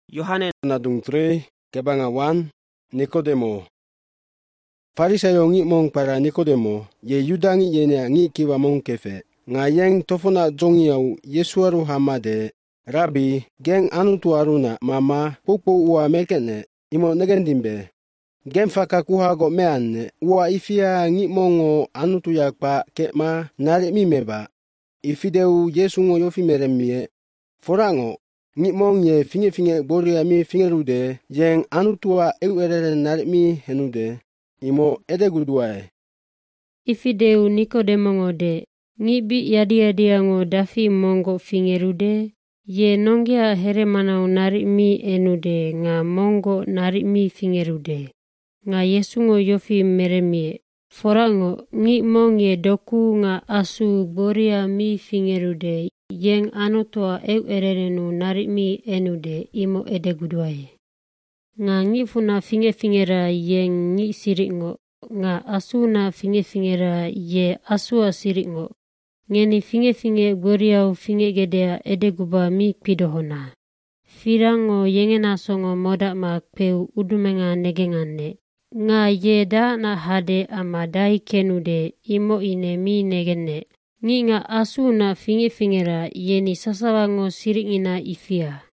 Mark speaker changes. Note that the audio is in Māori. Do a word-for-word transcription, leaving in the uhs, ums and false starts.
Speaker 1: Yohane nadung tre kebangawan Nikodemo. Farisayo ngi mong para Nikodemo ye Yuda ngi yene ngi kiwa mong kefe. Ngayeng tofona jongi au Yesu aru hamade. Rabi geng anutu aruna mama pupu ua mekene imo negendimbe. Gem faka kuhago meane ua ifia ngi mongo anutu yakpa kema nare mimeba. Ifideu Yesu ngo yofi meremie. Forango ngi mong ye finge finge boria mi fingerude yeng anutua eu erere nare mi henude imo edeguduae.
Speaker 2: Ifideu Nikodemo ngode ngi bi yadi yadi ngo dafi mongo fingerude ye nongya heremanau nari mi enude nga mongo nari mi fingerude nga Yesu ngo yofi meremie. Forango ngi mong ye doku nga asu boria mi fingerude yeng anotoa eu ererenu nari mi enude imo edeguduae. Nga ngi funa finge fingera yeng ngi siringo nga asu na finge fingera ye asua siringo. Ngeni finge finge boriau finge gedea edeguba mi pidohona. Firango yengena songo moda ma peu udumenga negengane. Nga ye da na hade ama dai kenude imo ine mi negene. Ngi nga asu na finge fingera yeni sasawango siringina ifia.